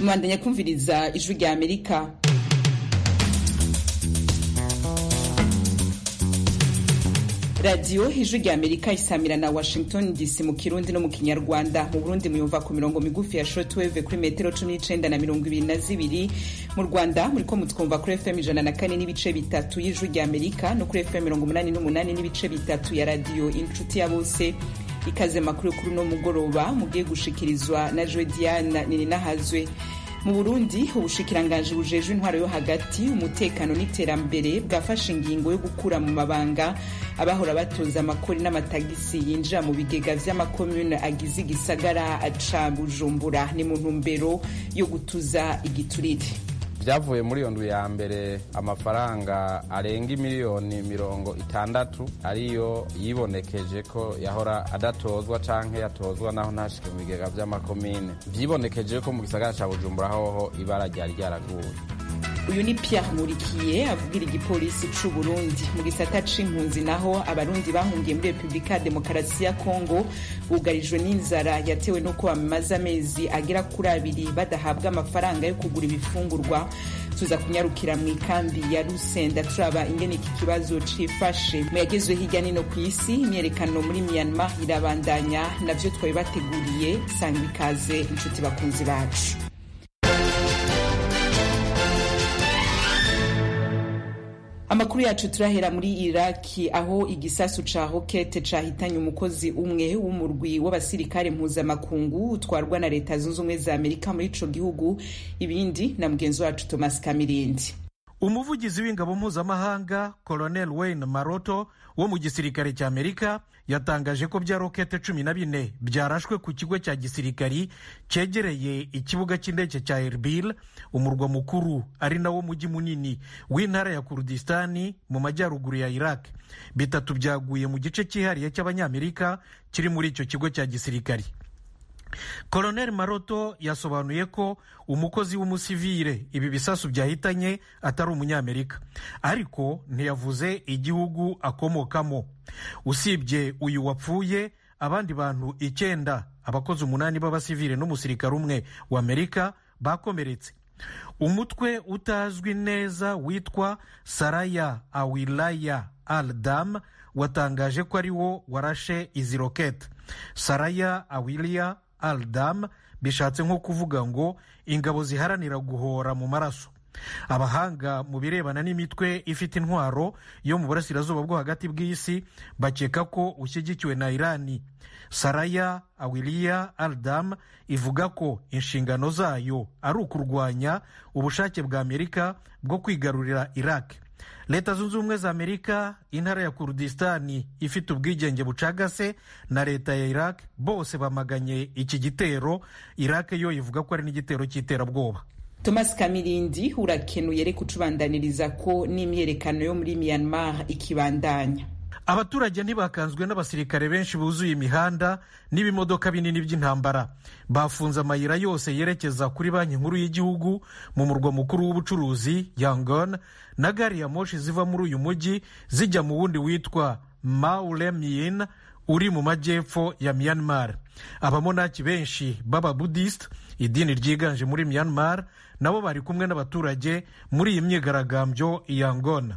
Mwandanya kumviriza ijwi rya Amerika. Radio ijwi rya Amerika isamira na Washington DC mu Kirundi no mu Kinyarwanda. Mu Burundi muyumva ku mirongo migufi ya shortwave kuri metero 19 na 22. Mu Rwanda muriko mutwumva kuri FM 104 n'ibice bitatu y'ijwi rya Amerika no kuri FM 88 n'ibice bitatu ya radio Inshuti ya Bose. Ikaze makuru kuri no mugoroba mugiye gushikirizwa na Jodiana Nininahazwe. Mu Burundi ubushikiranganje bujeje intwaro yo hagati umutekano n'iterambere bwafashe ingingo yo gukura mu mabanga abahora batoza amakori n'amatagisi yinjira mu bigega vy'amakomune agize igisagara ca Bujumbura ni mu ntumbero yo gutuza igiturire. Byavuye muri iyo ndwi ya mbere amafaranga arenga miliyoni 60 ariyo yibonekeje ko yahora adatozwa canke yatozwa naho ntashike mu bigega vy'amakomine. Vyibonekeje ko mu gisagara ca Bujumbura hoho ibara ryari ryaraguye. Uyu ni Pierre Murikiye avugira igipolisi c'u Burundi. Mu gisata c'impunzi naho abarundi bahungiye muri Republika Demokarasi ya Kongo bugarijwe n'inzara yatewe no ko bamaze amezi agera kuri 2 badahabwa amafaranga yo kugura ibifungurwa. Tuza kunyarukira mu ikambi ya Rusenda turaba ingene iki kibazo cifashe. Mu yagezwe hirya nino ku isi imyerekano muri Myanmar irabandanya navyo twabibateguriye. Sanga ikaze inshuti bakunzi bacu. Amakuru yacu turahera muri Iraki aho igisasu ca rokete cahitanye umukozi umwe w'umurwi w'abasirikare mpuzamakungu utwarwa na Leta Zunze Ubumwe za Amerika muri ico gihugu. Ibindi na mugenzi wacu Thomas Kamirindi. Umuvugizi w'ingabo mpuzamahanga Colonel Wayne Maroto wo mu gisirikare cya Amerika yatangaje ko bya rokete 14 byarashwe ku kigo cya gisirikari cegereye ikibuga cy'indege cya Erbil, umurwa mukuru ari nawo mujyi munini w'intara ya Kurdistani mu majyaruguru ya Iraq. Bitatu byaguye mu gice cyihariye cy'abanyamerika kiri muri icyo kigo cya gisirikari. Colonel Maroto yasobanuye ko umukozi w'umusivile ibi bisasu byahitanye atari umunyamerika, ariko ntiyavuze igihugu akomokamo. Usibye uyu wapfuye, abandi bantu 9 abakozi 8 b'abasivile n'umusirikare umwe wa Amerika bakomeretse. Umutwe utazwi neza witwa Saraya Awilaya al-Dam watangaje ko ari wo warashe izi rokete. Saraya Awilaya al-Dam bishatse nko kuvuga ngo ingabo ziharanira guhora mu maraso. Abahanga mu birebana n'imitwe ifite intwaro yo mu burasirazuba bwo hagati bw'isi bakeka ko ushyigikiwe na Irani. Saraya Awilaya al-Dam ivuga ko inshingano zayo ari ukurwanya ubushake bwa Amerika bwo kwigarurira Iraq. Leta Zunze Ubumwe za Amerika, intara ya Kurdistani ifite ubwigenge bucagase na leta ya Iraq bose bamaganye iki gitero. Iraq yo ivuga ko ari n'igitero cy'iterabwoba. Thomas Kamirindi urakenuye reka ucubandaniriza ko n'imyerekano yo muri Myanmar ikibandanya. Abaturage ntibakanzwe n'abasirikare benshi buzuye imihanda n'ibimodoka binini by'intambara. Bafunze amayira yose yerekeza kuri banki nkuru y'igihugu mu murwa mukuru w'ubucuruzi Yangon, na gari ya moshi ziva muri uyu mujyi zijya mu wundi witwa Maulemyin uri mu majyepfo ya Myanmar. Abamonaki benshi b'aba Buddhist, idini ryiganje muri Myanmar, nabo bari kumwe n'abaturage muri iyi myigaragambyo Yangon.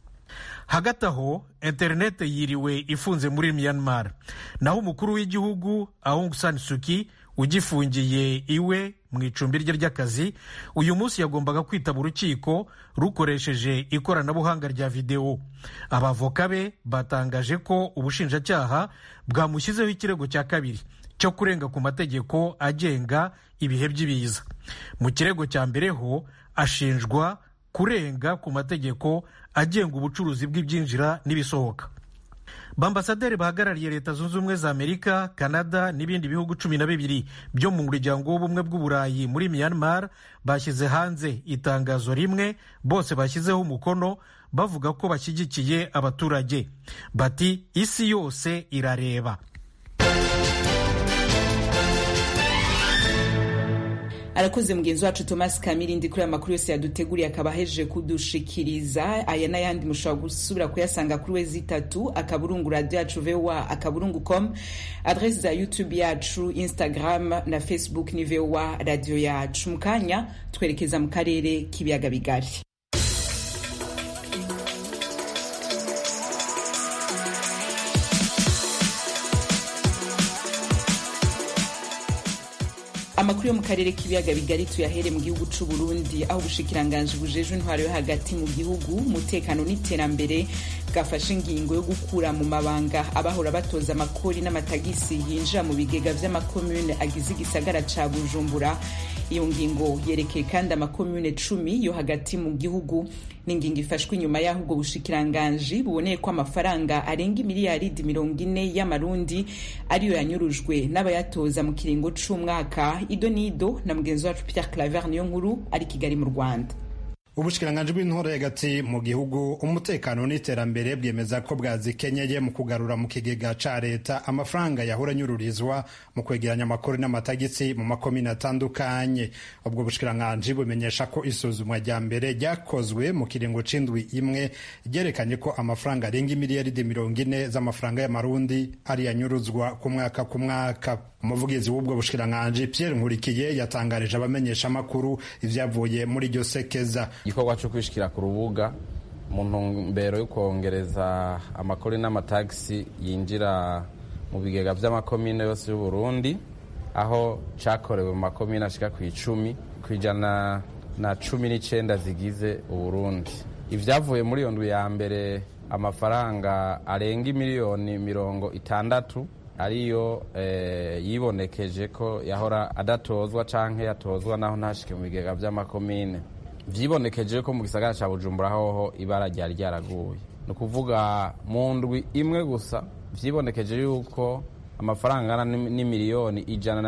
Hagati aho internet yiriwe ifunze muri Myanmar, naho umukuru w'igihugu Aung San Suu Kyi ugifungiye iwe mu icumbi rye ry'akazi uyu munsi yagombaga kwitaba urukiko rukoresheje ikoranabuhanga rya video. Abavoka be batangaje ko ubushinjacyaha bwamushyizeho ikirego cya kabiri cyo kurenga ku mategeko agenga ibihe by'ibiza. Mu kirego cya mbere ho ashinjwa kurenga ku mategeko agenga ubucuruzi bw'ibyinjira n'ibisohoka. Bambasaderi bahagarariye Leta Zunze Ubumwe za Amerika, Canada n'ibindi bihugu 12 byo mu muryango w'ubumwe bw'Uburayi muri Myanmar bashyize hanze itangazo rimwe bose bashyizeho umukono bavuga ko bashyigikiye abaturage. Bati isi yose irareba. arakoze mugenzi wacu Thomas Kamirindi kuri amakuru yose yaduteguriye akaba ahejeje kudushikiriza. Aya n'ayandi mushobora gusubira kuyasanga kuri wezi 3 akaburungu radio yacu VOA akaburungu.com, adresse za YouTube yacu, Instagram na Facebook ni VOA radio yacu. Mukanya twerekeza mu karere k'ibiyaga bigari. Amakuru yo mu karere k'ibiyaga bigari tuyahere mu gihugu c'u Burundi, aho ubushikiranganje bujejwe intwaro yo hagati mu gihugu, umutekano n'iterambere bwafashe ingingo yo gukura mu mabanga abahora batoza amakori n'amatagisi yinjira mu bigega vy'amakomune agize igisagara ca Bujumbura. Iyo ngingo yerekeye kandi amakomune 10 yo hagati mu gihugu. N'ingingo ifashwe inyuma y'aho ubwo bushikiranganje buboneye ko amafaranga arenga miliyaridi 40 y'amarundi ariyo yanyurujwe n'abayatoza mu kiringo c'umwaka. Ido nido na mugenzi wacu Pierre Claver niyo nkuru ari Kigali mu Rwanda. Ubushikiranganje bw'intore hagati mu gihugu, umutekano n'iterambere bwemeza ko bwazikenyeye mu kugarura mu kigega ca leta amafaranga yahora nyururizwa mu kwegeranya amakori n'amatagisi mu makomine atandukanye. Ubwo bushikiranganje bumenyesha ko isuzumwa rya mbere ryakozwe mu kiringo c'indwi imwe ryerekanye ko amafaranga arenga miliyaridi 40 z'amafaranga y'amarundi ari yanyuruzwa ku mwaka. Umuvugizi w'ubwo bushikiranganje Pierre Nkurikiye yatangarije abamenyesha amakuru ivyavuye muri iryo sekeza. Igikorwa cyo kwishikira ku rubuga mu ntumbero yo kongereza amakori n'amatagisi yinjira mu bigega vy'amakomine yose y'u Burundi, aho cakorewe mu makomine ashika ku 10 kwijana na 19 zigize u Burundi. Ivyavuye muri iyo ndwi ya mbere amafaranga arenga miliyoni 60 ariyo yibonekeje ko yahora adatozwa canke yatozwa naho ntashike mu bigega vy'amakomine. Vyibonekeje ko mu gisagara ca Bujumbura hoho ibara ryari ryaraguye. No kuvuga mu ndwi imwe gusa vyibonekeje yuko amafaranga ni miliyoni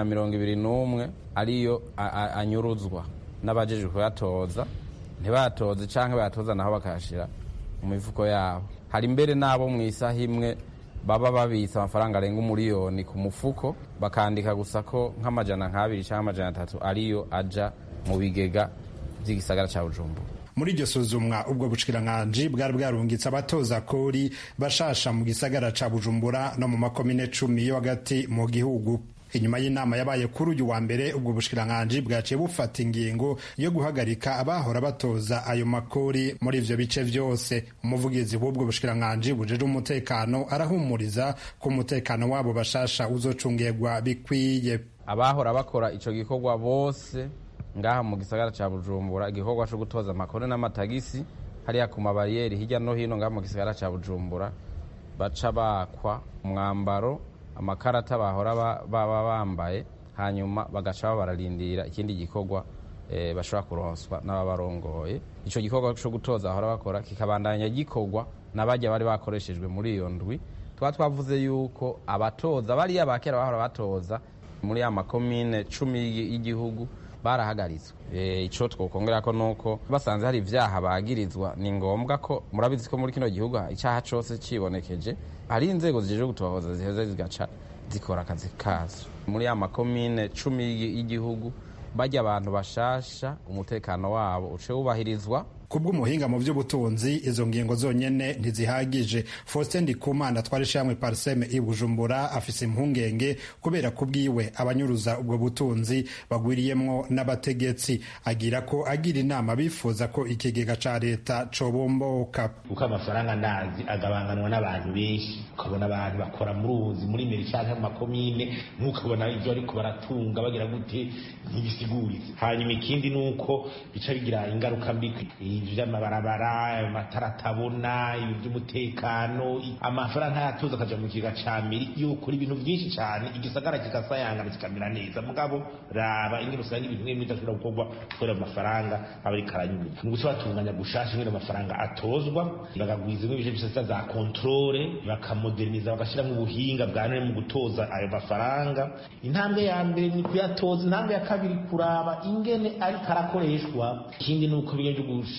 121 ariyo anyuruzwa n'abajeje kuyatoza, ntibatoze canke batoza naho bakashira mu mifuko yabo. Hari mbere nabo mu isaha imwe baba babitsa amafaranga arenga umuriyoni ku mufuko, bakandika gusa ko nk'amajana 2 canke amajana 3 ariyo aja mu bigega by'igisagara ca Bujumbura. Muri iryo suzumwa ubwo bushikiranganje bwari bwarungitse abatoza kori bashasha mu gisagara ca Bujumbura no mu makomine 10 yo hagati mu gihugu. Inyuma y'inama yabaye kuri uyu wa mbere, ubwo bushikiranganje bwaciye bufata ingingo yo guhagarika abahora batoza ayo makori muri ivyo bice vyose. Umuvugizi w'ubwo bushikiranganje bujeje umutekano arahumuriza ko umutekano wabo bashasha uzocungirwa bikwiye. Abahora bakora ico gikorwa bose ngaha mu gisagara ca Bujumbura, igikorwa cyo gutoza amakori n'amatagisi hariya ku mabariyeri hirya no hino ngaha mu gisagara ca Bujumbura, baca bakwa umwambaro, amakarata bahora baba bambaye, hanyuma bagaca bararindira ikindi gikorwa bashobora kuronswa n'abarongoye. Ico gikorwa cyo gutoza ahora bakora kikabandanya gikorwa n'abajya bari bakoreshejwe muri iyo ndwi. Twavuze yuko abatoza bari abakera bahora batoza muri ya makomine 10 y'igihugu barahagaritswe. Ico twokongera ko nuko basanze hari ivyaha bagirizwa, ni ngombwa ko murabizi ko muri kino gihugu icyaha cose cibonekeje hari inzego zije gutohoza ziheze zigaca zikora akazi kazo. Muri ya makomine 10 y'igihugu bajya abantu bashasha umutekano wabo uce ubahirizwa. Kubw'umuhinga mu by'ubutunzi izo ngingo zonyene ntizihagije. Faustin Ndikumana twarishamwe Parseme i Bujumbura afise impungenge kubera kubwiwe abanyuruza ubwo butunzi bagwiriyemwo n'abategetsi. Agira ko agira inama bifuza ko ikigega ca leta cobomboka, kuko amafaranga ndazi agabanganwa n'abantu benshi. Ukabona abantu bakora muri meri canke mu makomine, ntukabona ivyo ariko baratunga bagira gute ntibisiguritse. Hanyuma ikindi nuko bica bigira ingaruka mbi vy'amabarabara, amatara atabona, ivy'umutekano, amafaranga yatoza akaja mu kiga ca meri yokora ibintu byinshi cyane, igisagara kikasayangana kikamera neza. Mugabo raba ingene usanga ibintu bimwe bidashobora gukorwa kubera amafaranga aba ari karanyuma. Ni gusa batunganya gushasha ingene amafaranga atozwa, bagagwizemo ibije byose za controle, bakamoderniza, bagashiramo ubuhinga bwa none mu gutoza ayo mafaranga. Intambwe ya mbere ni kuyatoza, intambwe ya kabiri kuraba ingene ari karakoreshwa. Ikindi nuko bigeje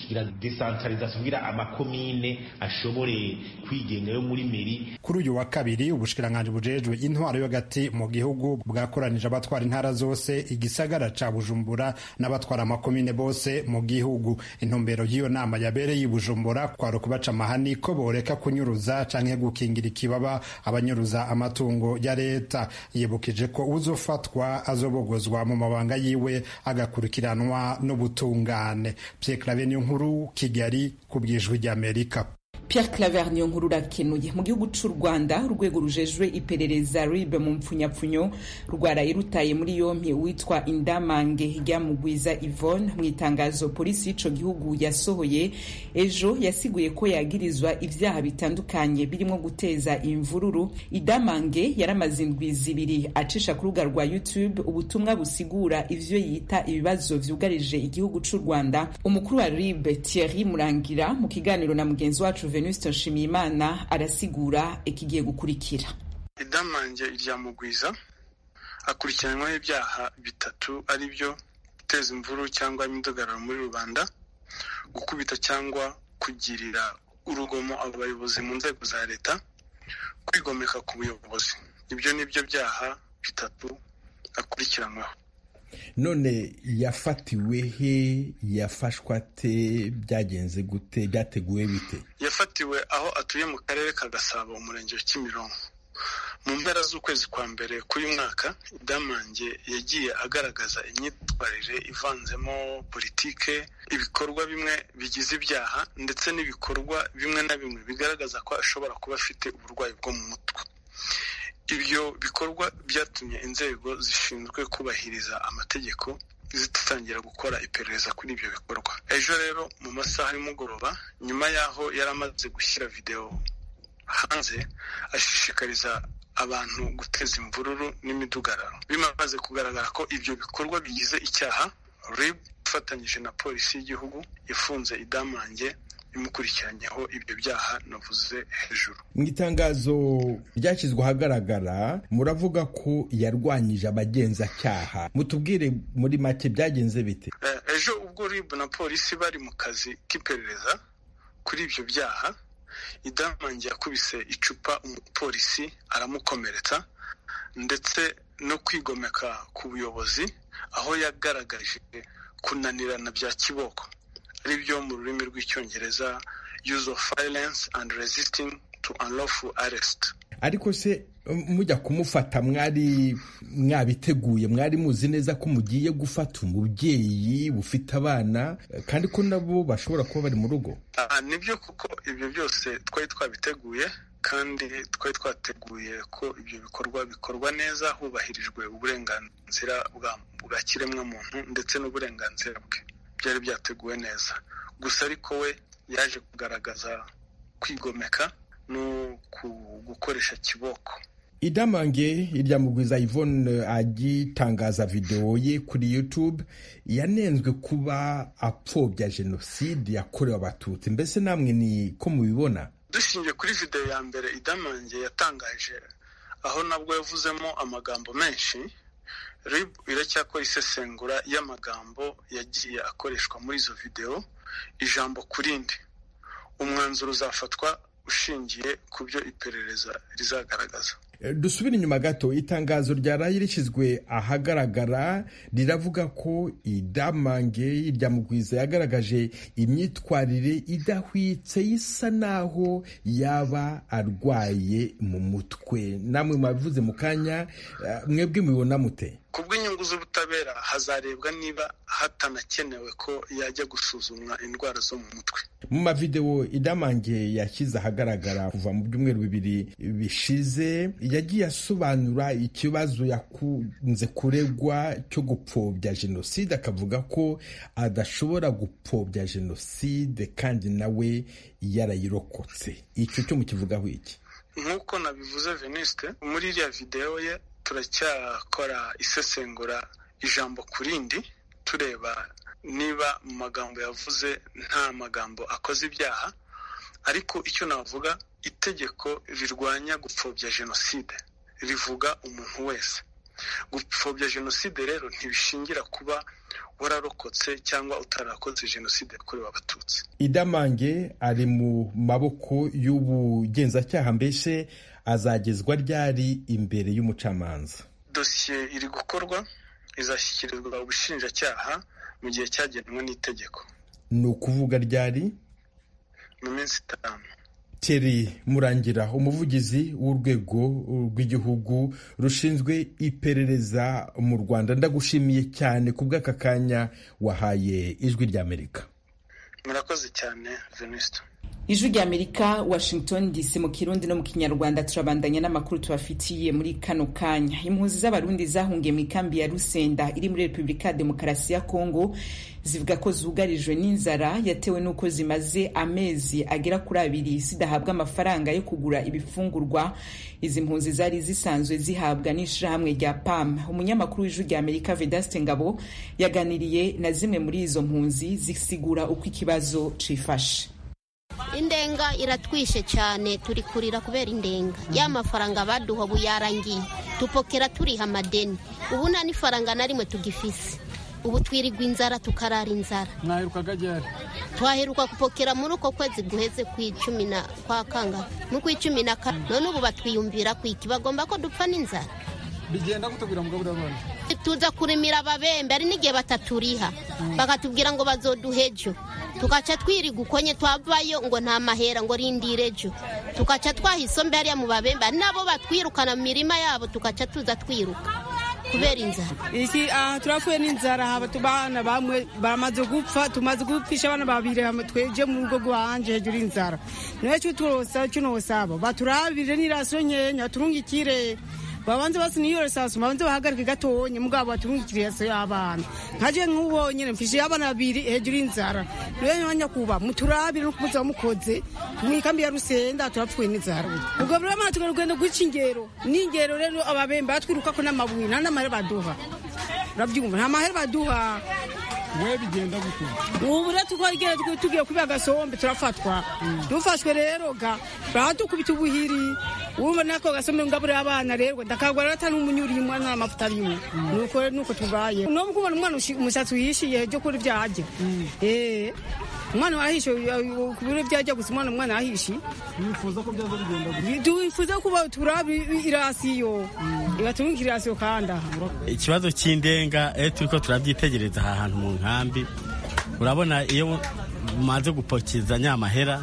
kugira decentralisation kugira amakomine ashobore kwigenga yo muri meri. Kuri uyu wa kabiri ubushikiranganje bujejwe intwaro yo gati mu gihugu bwakoranije abatwara intara zose igisagara ca Bujumbura n'abatwara amakomine bose mu gihugu. Intumbero y'iyo nama yabereye i Bujumbura kwari kubaca amahani ko boreka kunyuruza canke gukingira ikibaba abanyuruza amatungo ya leta. Yibukije ko uzofatwa azobogozwa mu mabanga yiwe agakurikiranwa n'ubutungane. Pierre Claver Niyonkuru, Kigali, ku bw'Ijwi ry'Amerika. Pierre Claver Niyonkuru urakenuye. Mu gihugu c'u Rwanda urwego rujejwe iperereza RIB mu mpfunyapfunyo rwaraye rutaye muri yompi witwa Indamange Ryamugwiza Yvonne. Mu itangazo polisi y'ico gihugu yasohoye ejo yasiguye ko yagirizwa ivyaha bitandukanye birimo guteza imvururu. Indamange yaramaze indwi zibiri acisha ku rubuga rwa YouTube ubutumwa busigura ivyo yita ibibazo vyugarije igihugu c'u Rwanda. Umukuru wa RIB Thierry Murangira mu kiganiro na mugenzi wacu Venuste Nshimiyimana arasigura ikigiye gukurikira. Indamange Ryamugwiza akurikiranyweho ibyaha bitatu ari byo guteza imvururu cyangwa imidugararo muri rubanda, gukubita cyangwa kugirira urugomo abayobozi mu nzego za leta, kwigomeka ku buyobozi. Ibyo nibyo byaha bitatu akurikiranyweho. None yafatiwe he, yafashwa ate, byagenze gute, byateguwe bite? Yafatiwe aho atuye mu karere ka Gasabo, umurenge wa Kimironko. Mu mpera z'ukwezi kwa mbere k'uyu mwaka, Indamange yagiye agaragaza imyitwarire ivanzemo politike, ibikorwa bimwe bigize ibyaha ndetse n'ibikorwa bimwe na bimwe bigaragaza ko ashobora kuba afite uburwayi bwo mu mutwe. Ibyo bikorwa byatumye inzego zishinzwe kubahiriza amategeko zitangira gukora iperereza kuri ibyo bikorwa. Ejo rero mu masaha y'umugoroba, nyuma y'aho yari amaze gushyira video hanze ashishikariza abantu guteza imvururu n'imidugararo, bimaze kugaragara ko ibyo bikorwa bigize icyaha, RIB ifatanyije na polisi y'igihugu yafunze Indamange imukurikiranyeho ibyo byaha navuze hejuru. Mu itangazo ryashyizwe ahagaragara muravuga ko yarwanyije abagenzacyaha. Mutubwire muri make byagenze bite? Ejo ubwo RIB na polisi bari mu kazi k'iperereza kuri ibyo byaha, Indamange yakubise icupa umupolisi aramukomeretsa ndetse no kwigomeka ku buyobozi, aho yagaragaje kunanirana bya kiboko, ari byo mu rurimi rw'icyongereza use of violence and resisting to unlawful arrest. Ariko se mujya kumufata mwari mwabiteguye, mwari muzi neza ko mugiye gufata umubyeyi ufite abana kandi ko nabo bashobora kuba bari mu rugo? Nibyo kuko ibyo byose twari twabiteguye kandi twari twateguye ko ibyo bikorwa bikorwa neza hubahirijwe uburenganzira bwa kiremwa muntu ndetse n'uburenganzira bwe. Byari byateguwe neza, gusa ariko we yaje kugaragaza kwigomeka no gukoresha kiboko. Indamange Ryamugwiza Yvonne agitangaza video ye kuri YouTube yanenzwe kuba apfobya jenoside yakorewe abatutsi. Mbese namwe ni ko mubibona? Dushingiye kuri video ya mbere Indamange yatangaje, aho nabwo yavuzemo amagambo menshi, RIB iracyakora isesengura y'amagambo yagiye akoreshwa muri izo video ijambo kurindi. Umwanzuro uzafatwa ushingiye ku byo iperereza rizagaragaza. Dusubire inyuma gato, itangazo ryaraye rishyizwe ahagaragara riravuga ko Indamange Ryamugwiza yagaragaje imyitwarire idahwitse isa naho yaba arwaye mu mutwe. Namwe mwabivuze mu kanya, mwebwe mubibona mute? Ku bw'inyungu z'ubutabera hazarebwa niba hatanakenewe ko yajya gusuzumwa indwara zo mu mutwe. Mu mavideo Indamange yashyize ahagaragara kuva mu byumweru bibiri bishize, yagiye asobanura ikibazo yakunze kuregwa cyo gupfobya jenoside, akavuga ko adashobora gupfobya jenoside kandi nawe yarayirokotse. Icyo cyo mukivugaho iki? Nk'uko nabivuze Venuste, muri iriya video ye turacyakora isesengura ijambo kurindi, tureba niba mu magambo yavuze nta magambo akoze ibyaha. Ariko icyo navuga, itegeko rirwanya gupfobya jenoside rivuga umuntu wese. gupfobya jenoside rero ntibishingira kuba wararokotse cyangwa utarakoze jenoside yakorewe abatutsi. Idamange ari mu maboko y'ubugenzacyaha, mbese azagezwa ryari imbere y'umucamanza? Dosiye iri gukorwa, izashyikirizwa ubushinjacyaha mu gihe cyagenwe n'itegeko. Ni ukuvuga ryari? Mu minsi 5. Thierry Murangira, umuvugizi w'urwego rw'igihugu rushinzwe iperereza mu Rwanda, ndagushimiye cyane ku bw'aka kanya wahaye Ijwi ry'Amerika. Murakoze cyane Venuste. Ijwi ry'Amerika, Washington DC, mu Kirundi no mu Kinyarwanda. Turabandanya n'amakuru tubafitiye muri kano kanya. Impunzi z'abarundi zahungiye mu ikambi ya Rusenda iri muri Repubulika ya Demokarasi ya Kongo zivuga ko zugarijwe n'inzara yatewe n'uko zimaze amezi agera kuri 2 zidahabwa amafaranga yo kugura ibifungurwa. Izi mpunzi zari zisanzwe zihabwa n'ishirahamwe rya PAM. Umunyamakuru w'Ijwi ry'Amerika Vedaste Ngabo yaganiriye na zimwe muri izo mpunzi zisigura uko ikibazo cifashe. Indenga iratwishe cyane, turi kurira kubera indenga. Ya mafaranga baduha ubu yarangiye, tupokera turiha amadeni, ubu nta n'ifaranga na rimwe tugifise. Ubu twirirwa inzara tukarara inzara. Mwaherukaga ryari? Twaheruka kupokera muri uko kwezi guheze kw'icumi na kwa kanga no kw'icumi none ubu batwiyumvira kwiki bagomba ko dupfa n'inzara. Bigenda gutegura mugabura abana. Tuza kurimira ababembe ari n'igihe bataturiha, bakatubwira ngo bazoduhejo, tukaca twiriga ukonye twavayo ngo nta mahera ngo rindirejo, tukaca twahisombe hariya mu babembe nabo batwirukana mu mirima yabo, tukaca tuza twiruka kubera inzara. Iki turafuye n'inzara, haba tubana bamwe bamaze gupfa, tumaze gupfisha abana babiri tweje mu rugo rwanje hejuru inzara. Nece turosa cyunosaba baturabire n'iraso nyenya turungikire babanze basi niyo resasu babanze bahagarike gatonye mugabo baturungikire yaso y'abana. Nkaje nk'ubonye mfishe abana babiri hejuru inzara. Rero nyanya kuba muturabire no kumuza mukoze mwikambi ya Rusenda turapfuye n'inzara. Ubwo buri amana tugarugenda gucingero n'ingero rero ababembe batwiruka ko n'amabuye n'amahera baduha. Urabyumva nta mahera baduha. We bigenda gute? Ubu rero tugiye kubiga gasombe turafatwa. Dufashwe rero ga batukubita ubuhiri. Ubu nako gasombe ngabure abana rero ndakagwa rero atanu umunyuri mwana amafuta arimo. Nuko tubaye. No mukubona umwana umushatsi uyishiye cyo kuri byaje. Umwana wahishe kubure byaje gusa umwana ahishi. Nifuza ko byazo bigenda gute? Duifuza kuba turabi irasiyo. Ibaturungikira irasiyo kanda. Ikibazo cy'indenga turiko turabyitegereza aha hantu mu nkambi. Urabona iyo maze gupokeza nyamahera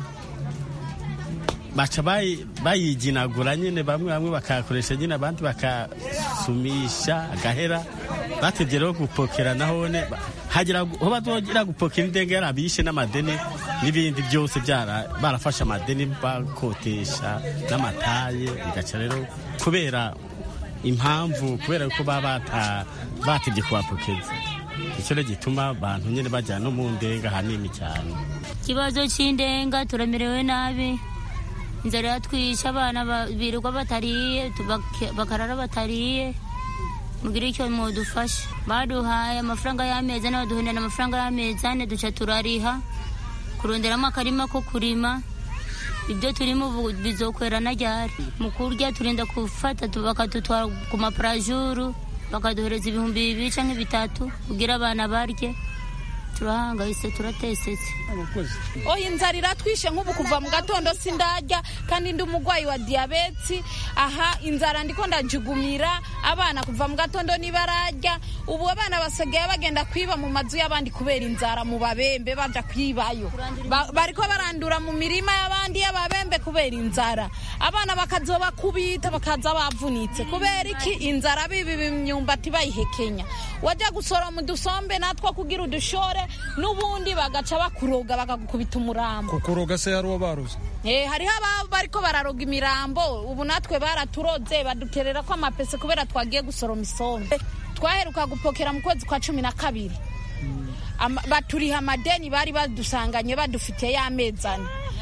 baca bayiginagura nyine, bamwe bakakoresha nyine, abandi bakasumisha agahera. Batevye rero gupokera nahone hagira ho bazogira gupokera indenga yarabishe n'amadeni n'ibindi byose barafasha amadeni bakotesha n'amataye, bigaca rero kubera impamvu kubera ko batevye kubapokeza. Icyo rero gituma abantu nyine bajya no mu ndenga hanini cyane. Ikibazo cy'indenga turamerewe nabi, inzara yatwisha, abana birirwa batariye, bakarara batariye. Mugire icyo mudufasha. Baduhaye amafaranga y'amezi ane, baduhindana amafaranga y'amezi ane, duca turariha kuronderamo akarima ko kurima. Ibyo turimo bizokwera na ryari. Mu kurya turinda gufata bakadutwara ku maprajuru, bakaduhereza 2,000 canke 3 kugira abana barye. Turahangayise, turatesetse. Oya inzara iratwishe nk'ubu kuva mu gatondo sindarya, kandi ndi umugwayi wa diabeti. Aha inzara ndiko ndajugumira abana kuva mu gatondo nibararya. Ubu abana basigaye bagenda kwiba mu mazu y'abandi kubera inzara mu babembe, baja kwibayo. Bariko barandura mu mirima y'abandi y'ababembe kubera inzara. Abana bakazoba kubita bakaza bavunitse kubera iki inzara bibi imyumbati bayihekenya. Wajya gusora mu dusombe natwo kugira udushore, nubundi bagaca bakuroga bakagukubita umurambo. Kukuroga se yari wabaruze? Hariho bariko bararoga imirambo, ubu natwe baraturoze baduterera ko amapese kubera twagiye gusoroma isombe. Twaheruka gupokera mu kwezi kwa 12. Baturiha amadeni bari badusanganye badufitiye y'amezi ane.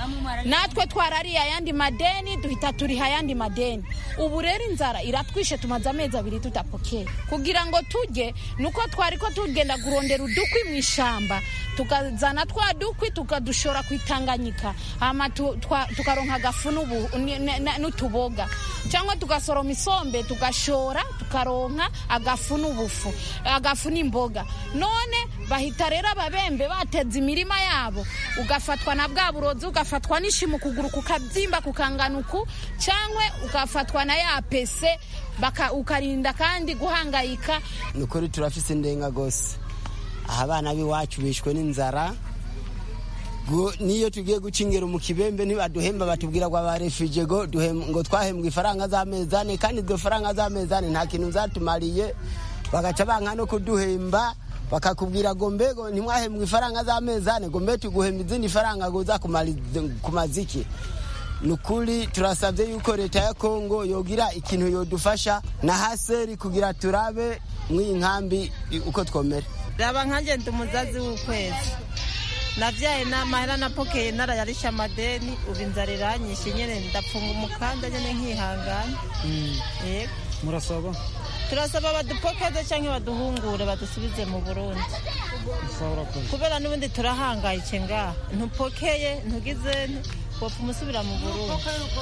natwe twarariye ayandi madeni duhita turiha ayandi madeni. Ubu rero inzara iratwishe, tumaze amezi 2 tutapokera kugira ngo tujye, nuko twari ko tugenda kurondera udukwi mu ishamba, tukazana twa dukwi tukadushora kwitanganyika, hama tukaronka agafu n'utuboga, cyangwa tugasoroma isombe tugashora tukaronka agafu n'ubufu, agafu n'imboga. None bahita rero ababembe bateza imirima yabo, ugafatwa na bwa burozi, ugafatwa n'ishimu kuguru kukabyimba kukanganuku, cyangwa ugafatwa na ya pese ukarinda kandi guhangayika. Nukuri turafise indenga gose, abana biwacu bishwe n'inzara. Niyo tugiye gucingera mu kibembe ntibaduhemba, batubwira ngo abarefugee ngo twahembwe ifaranga z'amezane, kandi izo faranga z'amezane nta kintu zatumariye. Bagaca banka no kuduhemba, bakakubwira ngo mbego ntimwahembwe ifaranga z'amezane, ngo mbe tuguhemba izindi faranga ngo za kumaziki. Nukuri turasabye yuko leta ya Kongo yogira ikintu yodufasha na haseri kugira turabe mw'inkambi uko twomera. Raba nkanje ndumuzazi w'ukwezi, navyaye n'amahera napokeye narayarisha amadeni, ubu inzara iranyishe nyene ndapfunga umukanda nyene nkihangana. Yego turasaba badupokeze canke baduhungure badusubize mu Burundi, kubera n'ubundi turahangayike ngaha, ntupokeye ntugize wopfa umusubira mu Burundi.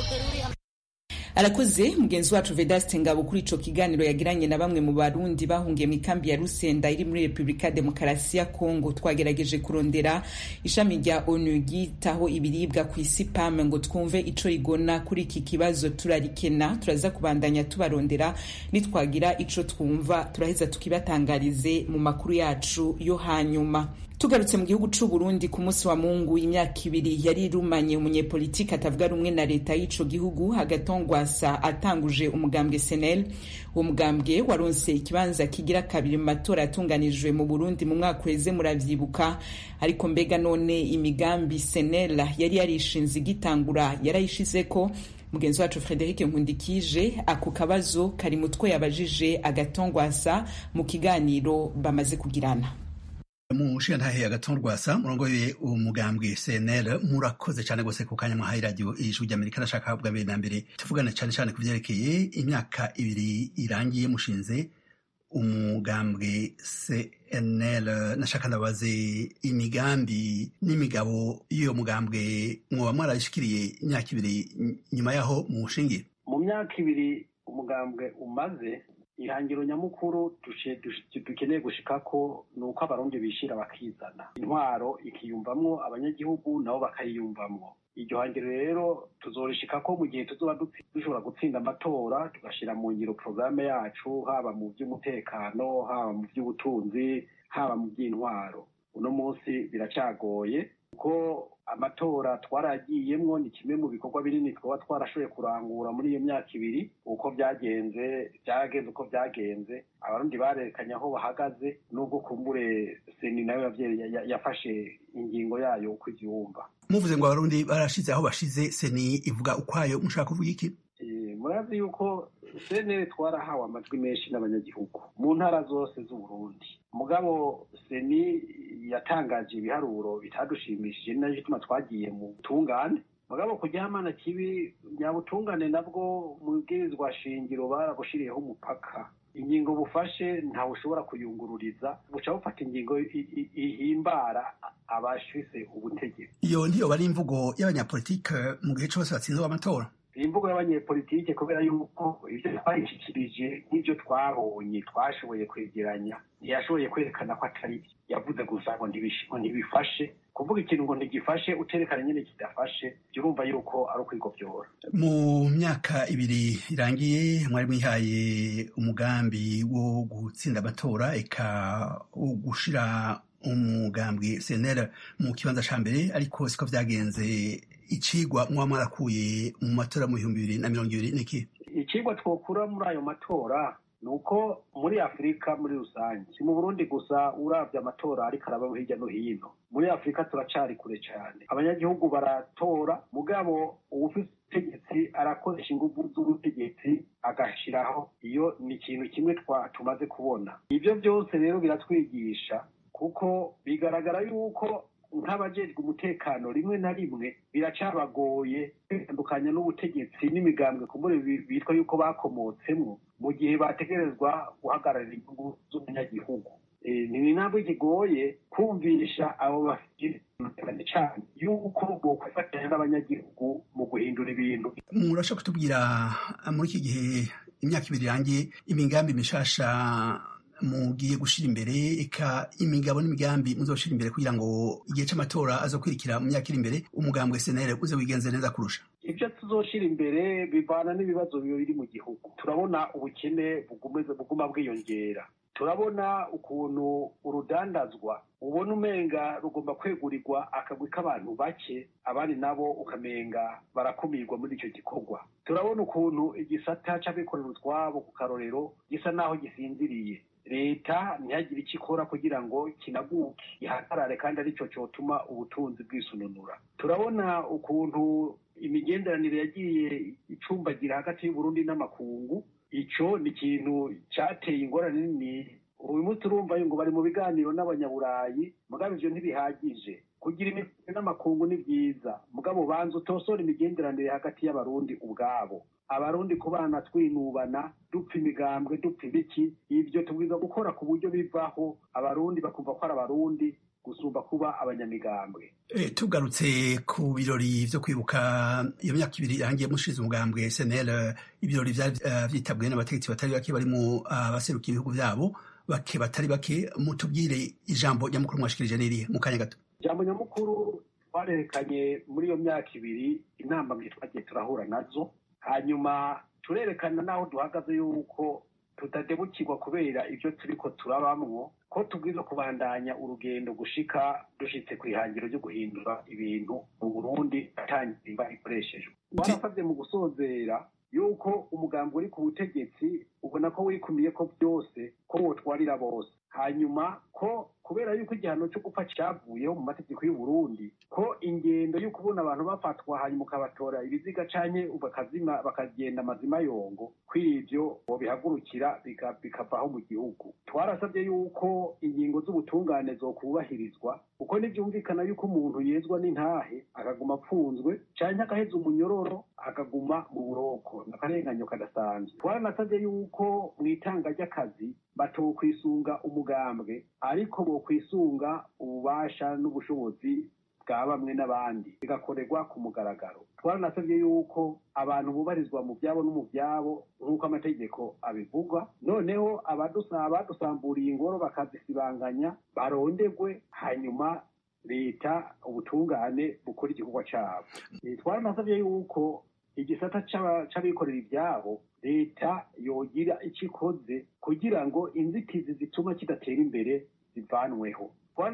Arakoze mugenzi wacu Vedaste Ngabo kuri ico kiganiro yagiranye na bamwe mu Barundi bahungiye mu kambi ya Rusenda iri muri Republika Demokarasi ya Kongo. Twagerageje kurondera ishami rya ONU gitaho ibiribwa ku isi PAM ngo twumve ico rigona kuri iki kibazo. Turarikena, turaza kubandanya tubarondera, nitwagira ico twumva turaheza tukibatangarize mu makuru yacu yo hanyuma. Tugarutse mu gihugu c'u Burundi, ku munsi wa Mungu imyaka 2 yari rumanye umunyepolitiki atavuga rumwe na leta y'ico gihugu Agatongwasa atanguje umugambwe SNL. Uwo mugambwe waronse ikibanza kigira 2 mu matora yatunganijwe mu Burundi mu mwaka weze, muravyibuka. Ariko mbega none imigambi SNL yari yarishinze igitangura yarayishizeko? Mugenzi wacu Frederic Nkundikije ako kabazo kari mutwe yabajije Agatongwasa mu kiganiro bamaze kugirana. Mu nshingantahe Agatongwasa murongoye umugambwe SNL, murakoze cyane gose ku kanya mwahaye radio Ijwi ry'Amerika. Nashaka bwa mbere na mbere tuvugana cyane ku vyerekeye imyaka 2 irangiye mushinze umugambwe SNL. Nashaka ndabaze imigambi n'imigabo iyo mugambwe mwoba mwarashikiriye imyaka 2 nyuma yaho mushingiye. Mu myaka 2 umugambwe umaze, ihangiro nyamukuru dukeneye gushikako nuko abarundi bishira bakizana, intwaro ikiyumvamwo, abanyagihugu nabo bakayiyumvamwo. Iryo hangiro rero tuzorishikako mu gihe tuzoba dushobora gutsinda amatora, tugashira mu ngiro programme yacu, haba mu by'umutekano, haba mu by'ubutunzi, haba mu by'intwaro. Uno munsi biracagoye kuko amatora twaragiyemwo ni kimwe mu bikorwa binini twaba twarashoboye kurangura muri iyo myaka 2. Uko byagenze uko byagenze, abarundi barerekanye aho bahagaze, nubwo kumbure seni nayo yafashe ingingo yayo uko ivyumva. Muvuze ngo abarundi barashize aho bashize, seni ivuga ukwayo, mushaka kuvuga iki? Murazi yuko seni twarahawe amajwi menshi n'abanyagihugu mu ntara zose z'u Burundi. Mugabo seni yatangaje ibiharuro bitadushimishije, naje tuma twagiye mu tungane. Mugabo kuryamana kibi nyabutungane nabwo mubwirizwa shingiro barabushiriyeho umupaka. Ingingo bufashe ntawe ushobora kuyungururiza, buca bufata ingingo ihimbara abashise ubutegetsi. Iyo ndiyo bari imvugo y'abanyapolitike mu gihe cyose batsinze amatora. Imvugo y'abanyepolitike kubera yuko ivyo twashikirije n'ivyo twabonye twashoboye kwegeranya ntiyashoboye kwerekana ko atari byo. Yavuze gusa ngo ntibifashe. Kuvuga ikintu ngo ntigifashe uterekana nyene kidafashe, urumva yuko ari ukwigovyora. Mu myaka 2 irangiye mwari mwihaye umugambi wo gutsinda amatora eka gushira umugambwe SNL mu kibanza ca mbere, ariko siko vyagenze. Icigwa mwa mwarakuye mu matora mu 2020 niki? Icigwa twokura muri ayo matora nuko muri Afrika muri rusange, mu Burundi gusa uravye amatora ariko araba hirya no hino, muri Afrika turacari kure cyane. Abanyagihugu baratora, mugabo ubutegetsi arakoresha ingufu z'ubutegetsi agashiraho. Iyo ni ikintu kimwe tumaze kubona. Ivyo byose rero biratwigisha, kuko bigaragara yuko nk'abajejwe umutekano rimwe na rimwe biracabagoye kwitandukanya n'ubutegetsi n'imigambwe kumbure bitwa yuko bakomotsemwo mu gihe bategerezwa guhagararira inyungu z'umunyagihugu. Ni intambwe ikigoye kumvisha abo bafite cyane yuko bokwifatanya n'abanyagihugu mu guhindura ibintu. Murashaka kutubwira muri iki gihe imyaka 2 irangiye imigambi mishasha mugiye gushira imbere, eka imigabo n'imigambi muzoshira imbere kugira ngo igihe c'amatora azokwirikira mu myaka iri imbere umugambwe SNL uze wigenze neza kurusha? Ibyo tuzoshira imbere bivana n'ibibazo biri mu gihugu. Turabona ubukene buguma bwiyongera, turabona ukuntu urudandazwa ubona umenga rugomba kwegurirwa akagwi k'abantu bake, abandi nabo ukamenga barakumirwa muri icyo gikorwa. Turabona ukuntu igisata c'abikorera utwabo ku karorero gisa naho gisinziriye. Leta ntihagire icyo ikora kugira ngo kinaguke gihagarare, kandi aricyo cyotuma ubutunzi bwisununura. Turabona ukuntu imigenderanire yagiye icumbagira hagati y'Uburundi n'amakungu. Ico ni ikintu cateye ingorane nini. Uyu munsi urumva ngo bari mu biganiro n'abanyaburayi, mugabo ivyo ntibihagije. Kugira imigenderanire n'amakungu ni byiza, mugabo banza utosora imigenderanire hagati y'abarundi ubwabo. Abarundi kubana twinubana, dupfa imigambwe, dupfa ibiki, ivyo tubwiza gukora ku buryo bivaho abarundi bakumva ko ari abarundi gusumba kuba abanyamigambwe. Tugarutse ku birori vyo kwibuka iyo myaka 2 irangiye mushize umugambwe SNL, ibirori vyari vyitabwe n'abategetsi batari bake barimo abaserukiye ibihugu vyabo batari bake. Mutubwire ijambo nyamukuru mwashikirije nirihe mu kanya gato? Ijambo nyamukuru twarerekanye muri iyo myaka 2 intambwe twagiye turahura nazo, hanyuma turerekana naho duhagaze yuko tutadebukirwa kubera ibyo turiko turabamwo, ko tubwiza kubandanya urugendo gushika dushitse ku ihangiro ryo guhindura ibintu mu Burundi atangira ikoreshejwe. Twarasabye mu gusozera yuko umugambi uri ku butegetsi ubona ko wikumiye ko byose ko wotwarira bose, hanyuma ko kubera yuko igihano cyo gupfa cyavuyeho mu mategeko y'u Burundi, ko ingendo yo kubona abantu bafatwa hanyuma ukabatora ibiziga canke bakagenda amazima yongo, kw'ivyo bobihagurukira bikavaho mu gihugu. Twarasabye yuko ingingo z'ubutungane zokubahirizwa, kuko ntivyumvikana yuko umuntu yezwa n'intahe akaguma apfunzwe canke agaheza umunyororo akaguma mu buroko, n'akarenganyo kadasanzwe. Twaranasabye yuko mw'itanga ry'akazi batokwisunga umugambwe, ariko bokwisunga ububasha n'ubushobozi bwa bamwe n'abandi, bigakorerwa ku mugaragaro. Twaranasabye yuko abantu bubarizwa mu byabo no mu byabo nk'uko amategeko abivuga, noneho abadusamburiye ingoro bakazisibanganya barondegwe, hanyuma leta ubutungane bukora igikorwa cyabo. Twaranasabye yuko igisata c'abikorera ibyabo leta yogira icyo ikoze kugira ngo inzitizi zituma kidatera imbere zivanweho.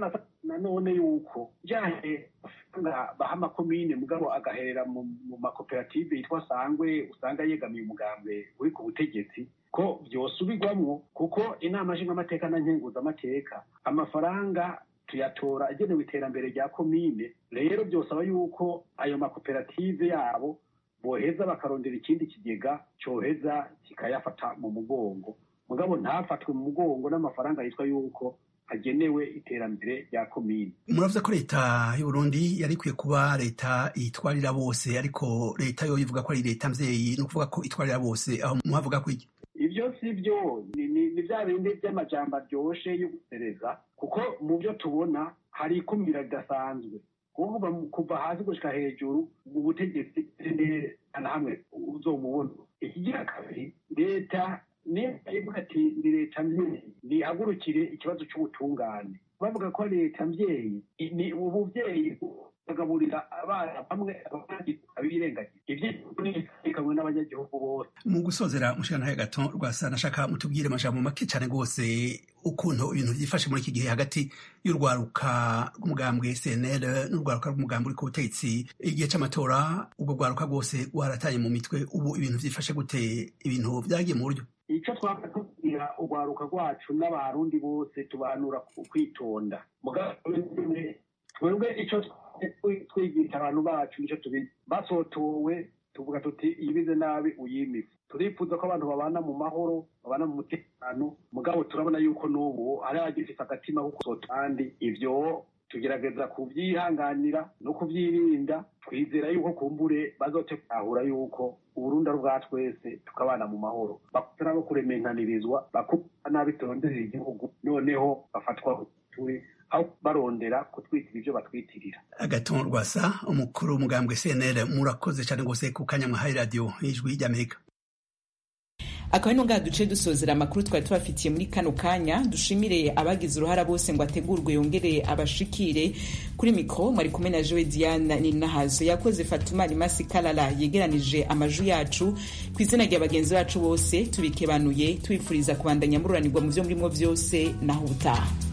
Nanone yuko jahe baha amakomine mugabo agaherera mu makoperative yitwa Sangwe usanga yegamiye umugambwe uri ku butegetsi, ko byosubirwamwo, kuko inama nshingamateka na nkenguzamateka amafaranga tuyatora agenewe iterambere rya komine. Rero byosaba yuko ayo makoperative yabo boheza bakarondera ikindi kigega coheza kikayafata mu mugongo, mugabo ntafatwe mu mugongo n'amafaranga yitwa yuko agenewe iterambere rya komine. Muravuze ko leta y'u Burundi yari ikwiye kuba leta itwarira bose, ariko leta yo ivuga ko ari leta mvyeyi, no kuvuga ko itwarira bose, aho muhavuga ko iki? Ivyo sivyo, ni vya bindi vy'amajambo aryoshe yo gusereza, kuko mu byo tubona hari ikumira ridasanzwe. Kuvuga kuva hasi gushika hejuru mu butegetsi na hamwe uzomubona. Ikigira kabiri, leta ivuga ati ni leta mvyeyi nihagurukire ikibazo c'ubutungane. Bavuga ko leta mvyeyi ni ubuvyeyi bagaburira abana bamwe abandi abirengagiza. Ivyo nikamwe n'abanyagihugu bose. Mu gusozera mushana gato rwasa nashaka mutubwire amajambo make cyane gose ukuntu ibintu byifashe muri iki gihe hagati y'urwaruka rw'umugambwe SNL n'urwaruka rw'umugambwe uri ku butegetsi. Igihe c'amatora ubwo rwaruka rwose rwarataye mu mitwe, ubu ibintu byifashe gute? Ibintu byagiye mu buryo? Ico twakatubwira urwaruka rwacu n'abarundi bose tubanura kwitonda. Twebwe ico twigisha abantu bacu nico tubizi. Basotowe tuvuga tuti ibize nabi uyimize. Turifuza ko abantu babana mu mahoro, babana mu mutekano, mugabo turabona yuko n'ubu ari agifise agatima ko kandi ivyo tugerageza kubyihanganira no kubyirinda twizera yuko kumbure bazotahura yuko Uburundi ari ubwa twese tukabana mu mahoro bakutara bo kuremenkanirizwa bakubana nabitonderera igihugu noneho bafatwa turi aho barondera kutwitira ibyo batwitirira. Agathon Rwasa umukuru w'umugambwe CNL murakoze cyane gose ku kanya mwahaye radio y'Ijwi ry'Amerika. Akaba ino ngaha duce dusozera amakuru twari tubafitiye muri kano kanya. Dushimire abagize uruhara bose ngo ategurwe yongere abashikire. Kuri mikro mwari kumwe na Joe Diane Ninahazo, yakoze Fatuma Limasi Kalala yegeranije amaju yacu. Ku izina rya bagenzi bacu bose tubikebanuye tubifuriza kubandanya mururanirwa mu byo murimo byose naho ubutaha.